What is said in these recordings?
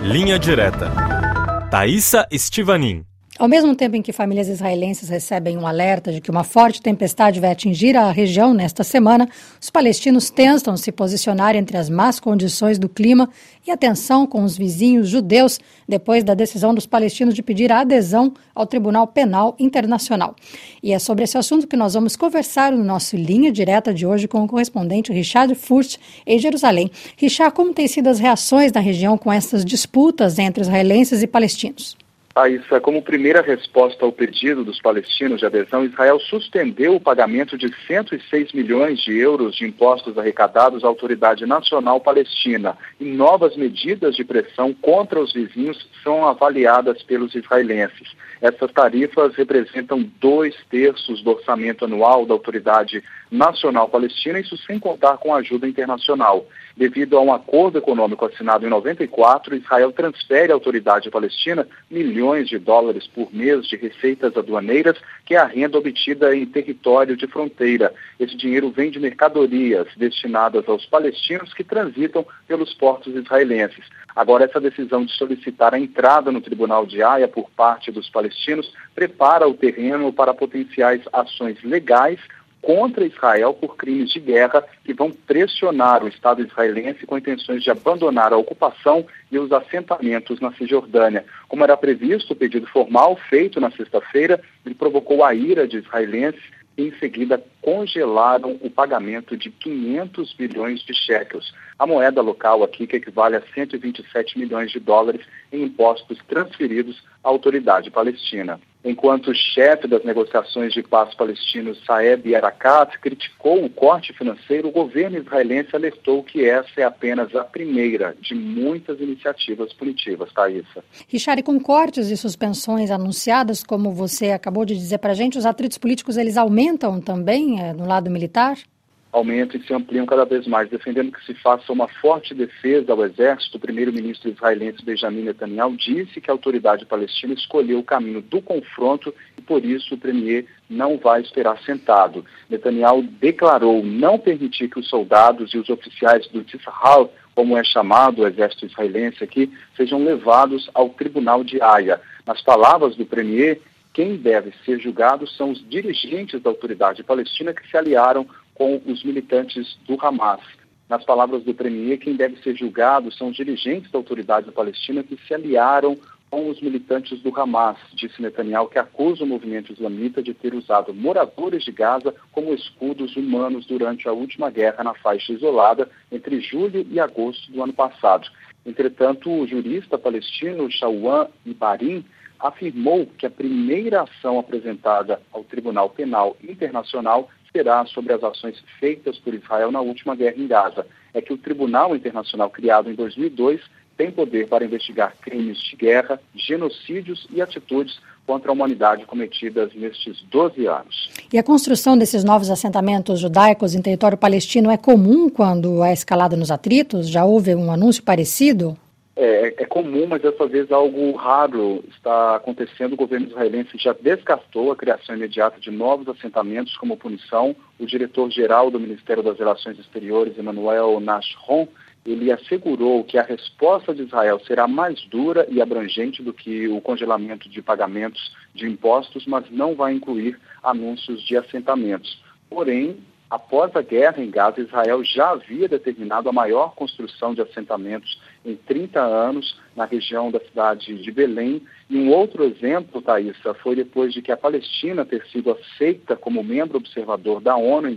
Linha Direta. Thaisa Estivanin. Ao mesmo tempo em que famílias israelenses recebem um alerta de que uma forte tempestade vai atingir a região nesta semana, os palestinos tentam se posicionar entre as más condições do clima e a tensão com os vizinhos judeus depois da decisão dos palestinos de pedir a adesão ao Tribunal Penal Internacional. E é sobre esse assunto que nós vamos conversar no nosso Linha Direta de hoje com o correspondente Richard Furst, em Jerusalém. Richard, como têm sido as reações da região com essas disputas entre israelenses e palestinos? Thaisa, como primeira resposta ao pedido dos palestinos de adesão, Israel suspendeu o pagamento de 106 milhões de euros de impostos arrecadados à Autoridade Nacional Palestina. E novas medidas de pressão contra os vizinhos são avaliadas pelos israelenses. Essas tarifas representam 2/3 do orçamento anual da Autoridade Nacional Palestina, isso sem contar com a ajuda internacional. Devido a um acordo econômico assinado em 94, Israel transfere à Autoridade Palestina milhões de dólares por mês de receitas aduaneiras, que é a renda obtida em território de fronteira. Esse dinheiro vem de mercadorias destinadas aos palestinos que transitam pelos portos israelenses. Agora, essa decisão de solicitar a entrada no Tribunal de Haia por parte dos palestinos prepara o terreno para potenciais ações legais contra Israel por crimes de guerra que vão pressionar o Estado israelense com intenções de abandonar a ocupação e os assentamentos na Cisjordânia. Como era previsto, o pedido formal feito na sexta-feira provocou a ira de israelenses e em seguida congelaram o pagamento de 500 bilhões de shekels, a moeda local aqui que equivale a 127 milhões de dólares em impostos transferidos à autoridade palestina. Enquanto o chefe das negociações de paz palestinos, Saeb Erekat, criticou o corte financeiro, o governo israelense alertou que essa é apenas a primeira de muitas iniciativas punitivas, Thaisa. Richard, com cortes e suspensões anunciadas, como você acabou de dizer para a gente, os atritos políticos eles aumentam também no lado militar? Aumentam e se ampliam cada vez mais, defendendo que se faça uma forte defesa ao exército. O primeiro-ministro israelense Benjamin Netanyahu disse que a autoridade palestina escolheu o caminho do confronto e por isso o premier não vai esperar sentado. Netanyahu declarou não permitir que os soldados e os oficiais do Tzahal, como é chamado o exército israelense aqui, sejam levados ao Tribunal de Haia. Nas palavras do premier, quem deve ser julgado são os dirigentes da autoridade palestina que se aliaram com os militantes do Hamas. Nas palavras do premier, quem deve ser julgado são os dirigentes da autoridade palestina que se aliaram com os militantes do Hamas, disse Netanyahu, que acusa o movimento islamita de ter usado moradores de Gaza como escudos humanos durante a última guerra na faixa isolada entre julho e agosto do ano passado. Entretanto, o jurista palestino Shawwan Ibarim afirmou que a primeira ação apresentada ao Tribunal Penal Internacional será sobre as ações feitas por Israel na última guerra em Gaza. É que o Tribunal Internacional, criado em 2002, tem poder para investigar crimes de guerra, genocídios e atitudes contra a humanidade cometidas nestes 12 anos. E a construção desses novos assentamentos judaicos em território palestino é comum quando é escalada nos atritos? Já houve um anúncio parecido? É comum, mas dessa vez algo raro está acontecendo. O governo israelense já descartou a criação imediata de novos assentamentos como punição. O diretor-geral do Ministério das Relações Exteriores, Emmanuel Nashon, ele assegurou que a resposta de Israel será mais dura e abrangente do que o congelamento de pagamentos de impostos, mas não vai incluir anúncios de assentamentos. Porém, após a guerra em Gaza, Israel já havia determinado a maior construção de assentamentos em 30 anos na região da cidade de Belém. E um outro exemplo, Thaisa, foi depois de que a Palestina ter sido aceita como membro observador da ONU em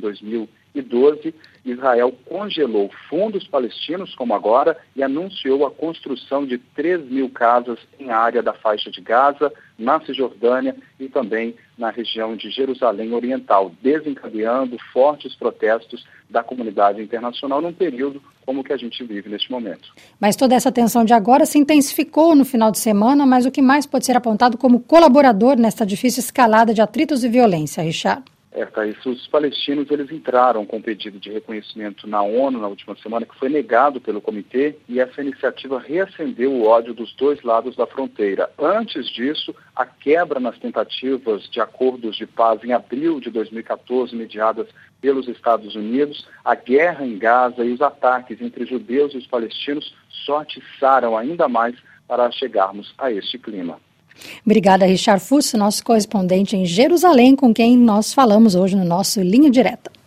2012, Israel congelou fundos palestinos, como agora, e anunciou a construção de 3.000 casas em área da faixa de Gaza, na Cisjordânia e também na região de Jerusalém Oriental, desencadeando fortes protestos da comunidade internacional num período como o que a gente vive neste momento. Mas toda essa tensão de agora se intensificou no final de semana, mas o que mais pode ser apontado como colaborador nesta difícil escalada de atritos e violência, Richard? Thaís, os palestinos eles entraram com um pedido de reconhecimento na ONU na última semana, que foi negado pelo comitê, e essa iniciativa reacendeu o ódio dos dois lados da fronteira. Antes disso, a quebra nas tentativas de acordos de paz em abril de 2014, mediadas pelos Estados Unidos, a guerra em Gaza e os ataques entre judeus e os palestinos só atiçaram ainda mais para chegarmos a este clima. Obrigada, Richard Fuss, nosso correspondente em Jerusalém, com quem nós falamos hoje no nosso Linha Direta.